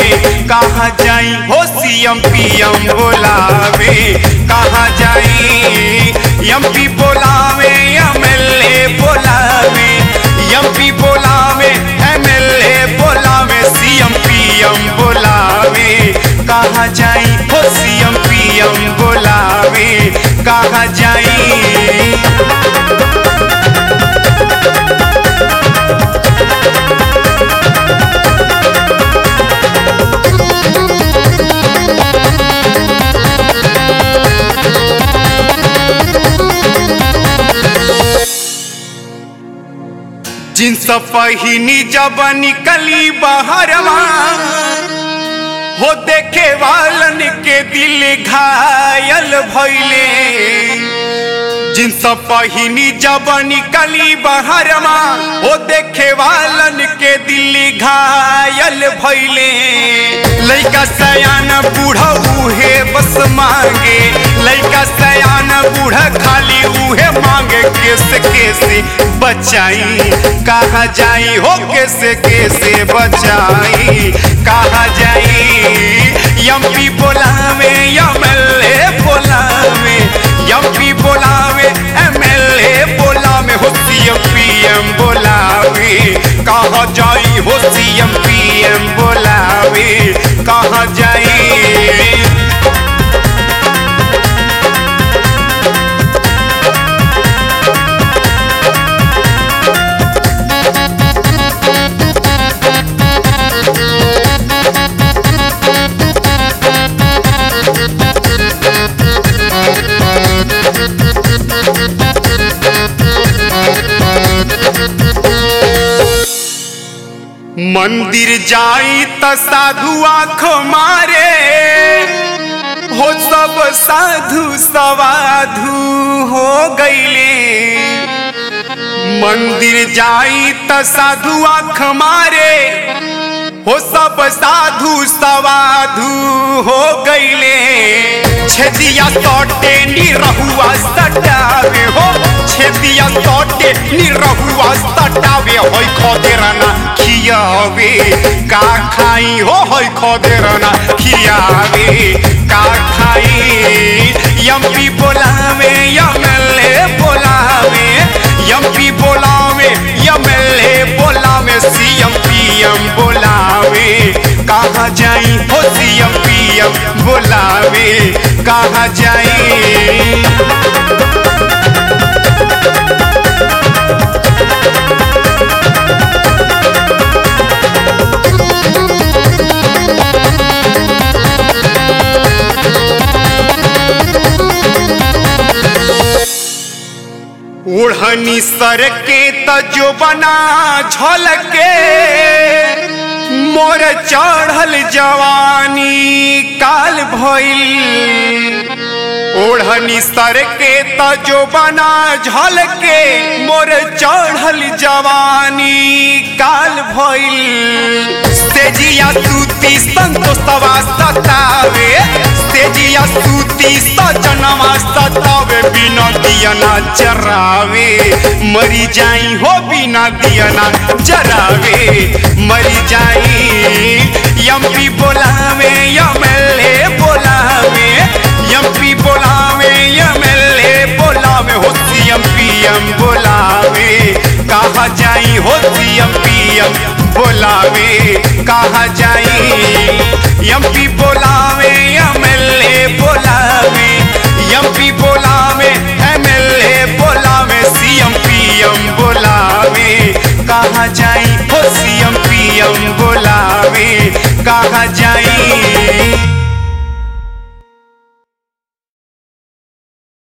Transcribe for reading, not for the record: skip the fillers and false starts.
कहाँ जाई हो सीएम पीएम बोलावे, कहाँ जाई एमपी बोलावे एमएलए बोलावे, एमपी बोलावे एमएलए बोलावे, सीएम पीएम बोलावे, कहाँ जाई हो सीएम पीएम बोलावे, कहाँ जाई। जींस पहिनी जब निकली बहरवा हो देखे वालन के दिल घायल भइले, जींस पहिनी जब निकली बहरवा हो देखे वालन के दिल घायल भइले, लइका सयान बूढ़ा उहे बस मांगे, लइका सयान बूढ़ा खाली उहे मांगे, कैसे कैसे बचाई कहाँ जाई हो, कैसे कैसे बचाई कहाँ जाई। एमपी बोलावे एमएलए बोलावे, एमपी बोलावे एमएलए बोलावे, हो सीएम पीएम बोलावे, कहाँ जाई हो सीएम पीएम बोलावे, कहाँ जाई। मंदिर जाई त साधु आँख मारे हो, सब साधु सवाधु हो गईले, मंदिर जाई त साधु आँख मारे हो, सब साधु सवाधु हो गईले, छेदिया सौटे निरहुआ सटावे हो, छेदिया सौटे निरहुआ सटावे, होई खोदेरना खियावे का खाई हो, होई खोदेरना खियावे का खाई। एमपी बोलावे एमएलए बोलावे, एमपी बोलावे एमएलए बोलावे, सीएम पीएम बोलावे, कहाँ जाई हो सीएम पीएम बोलावे, कहाँ जाई। ओढ़नी सर के तजो बना झलके, मोर चढ़ल जवानी काल भइल, ओढ़नी सर के तजो बना झलके, मोर चढ़ल जवानी काल भइल, तेजिया सूती संतोषवा सतावे, तेजिया सूती सजनवा सतावे, बिना दियना जरावे मरी जाई हो, बिना दियना जरावे मरी जाई। एमपी बोलावे एमएलए बोलावे, एमपी बोलावे एमएलए बोलावे, हो सीएम पीएम बोलावे, कहाँ जाई हो सीएम पीएम बोलावे, कहाँ जाई। एमपी